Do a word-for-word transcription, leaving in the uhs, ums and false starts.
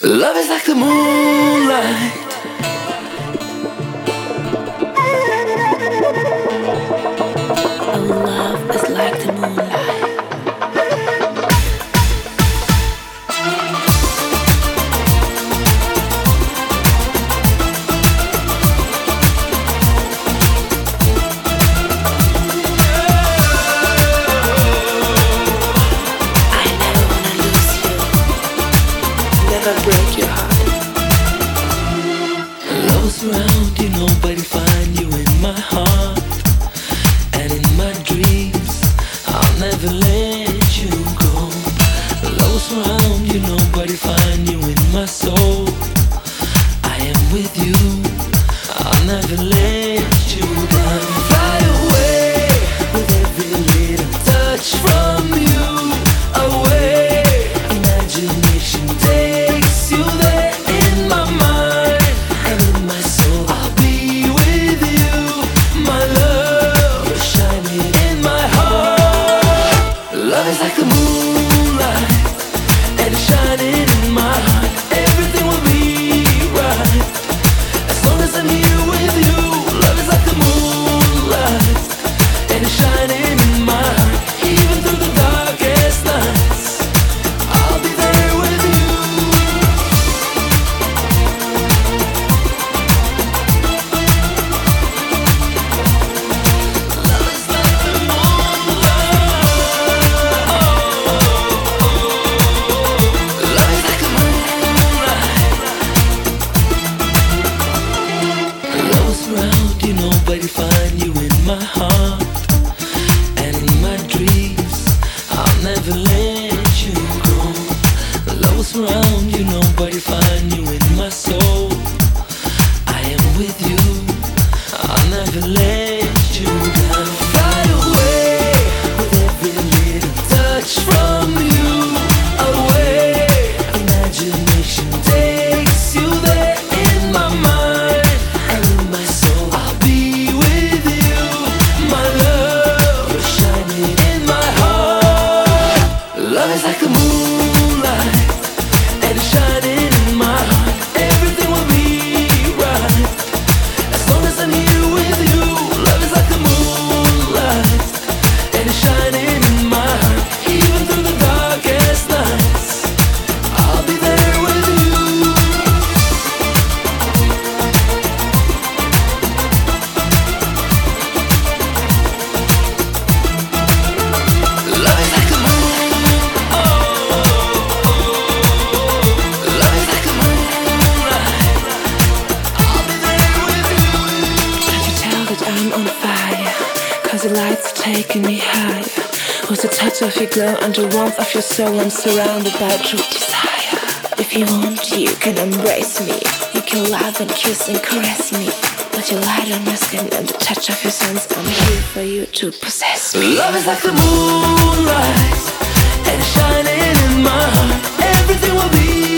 Love is like the moonlight. Oh, love is like the moonlight. Break your heart. Love is around you, nobody find you in my heart. And in my dreams, I'll never let you go. Love is around you, nobody find you in my soul. I am with you, I'll never let you down. Fly away with every little touch from you. Away, imagination takes you there in my mind and in my soul. I'll be with you, my love. You're shining in my heart. Love is like the moonlight, and it's shining in my heart. Everything will be right as long as I'm here with you. Love is like the moonlight, and it's shining in my heart. Even through the darkest nights, I'll be there with you. Love is like the moonlight. Love is like the moonlight. Love is around you, nobody find you in my heart. And in my dreams, I'll never let you go. Love is around you, nobody find you in my soul. I am with you, I'll never let you down. Fly away with every little touch from you. Away, imagination takes you there in my mind and in my soul. I'll be with you, my love. You're shining in my heart. Love is like the moonlight, and it's shining in my heart. Everything will be right as long as I'm here with you. Love is like the moonlight, and it's shining in my heart. Even through the darkest nights, I'll be there with you. Love is like the moon. Oh, love is like the moonlight. I'll be there with you. Can't you tell that I'm on fire? Cause the lights are taking me higher. With the touch of your glow and the warmth of your soul, I'm surrounded by true desire. If you want, you can embrace me. You can laugh and kiss and caress me. Let your light on my skin and the touch of your sense, I'm here for you to possess me. Love is like the moonlight, and it's shining in my heart. Everything will be